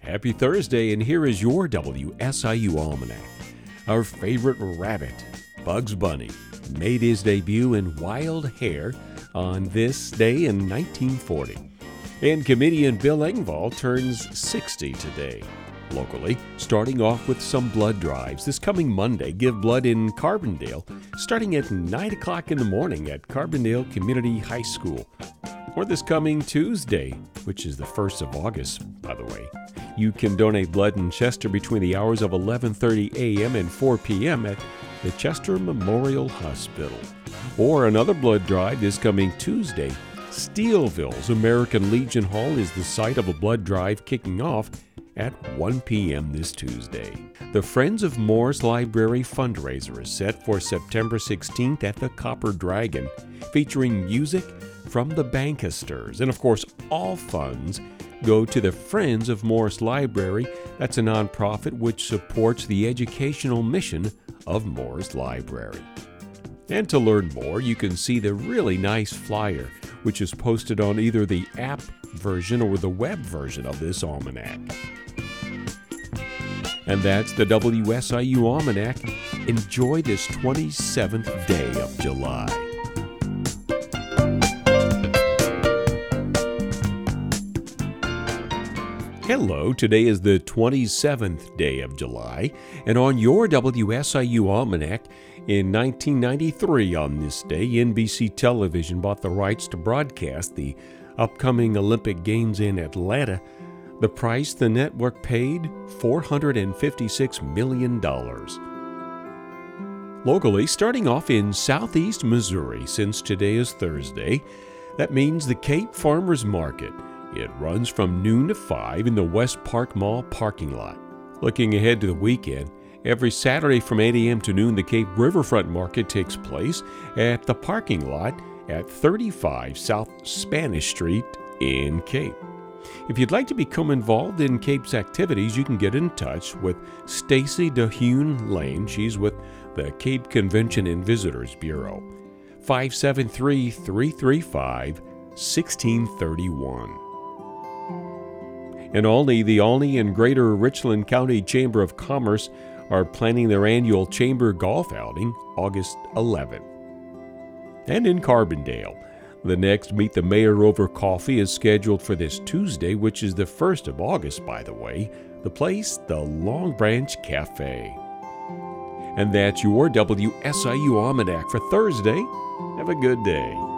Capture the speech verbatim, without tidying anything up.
Happy Thursday, and here is your W S I U Almanac. Our favorite rabbit, Bugs Bunny, made his debut in Wild Hare on this day in nineteen forty. And comedian Bill Engvall turns sixty today. Locally, starting off with some blood drives. This coming Monday, give blood in Carbondale, starting at nine o'clock in the morning at Carbondale Community High School. Or this coming Tuesday, which is the first of August, by the way, you can donate blood in Chester between the hours of eleven thirty a.m. and four p.m. at the Chester Memorial Hospital. Or another blood drive this coming Tuesday. Steelville's American Legion Hall is the site of a blood drive kicking off at one p.m. this Tuesday. The Friends of Moore's Library fundraiser is set for September sixteenth at the Copper Dragon, featuring music from the Bankisters. And of course, all funds go to the Friends of Morris Library. That's a nonprofit which supports the educational mission of Morris Library. And to learn more, you can see the really nice flyer, which is posted on either the app version or the web version of this almanac. And that's the W S I U Almanac. Enjoy this twenty-seventh day of July. Hello, today is the twenty-seventh day of July, and on your W S I U Almanac, in nineteen ninety-three on this day, N B C Television bought the rights to broadcast the upcoming Olympic Games in Atlanta. The price the network paid, four hundred fifty-six million dollars. Locally, starting off in southeast Missouri, since today is Thursday, that means the Cape Farmers Market. It runs from noon to five in the West Park Mall parking lot. Looking ahead to the weekend, every Saturday from eight a.m. to noon, the Cape Riverfront Market takes place at the parking lot at thirty-five South Spanish Street in Cape. If you'd like to become involved in Cape's activities, you can get in touch with Stacy DeHune Lane. She's with the Cape Convention and Visitors Bureau. five seven three, three three five, one six three one. In Olney, the Olney and Greater Richland County Chamber of Commerce are planning their annual Chamber Golf Outing August eleventh. And in Carbondale, the next Meet the Mayor over coffee is scheduled for this Tuesday, which is the first of August, by the way. The place, the Long Branch Cafe. And that's your W S I U Almanac for Thursday. Have a good day.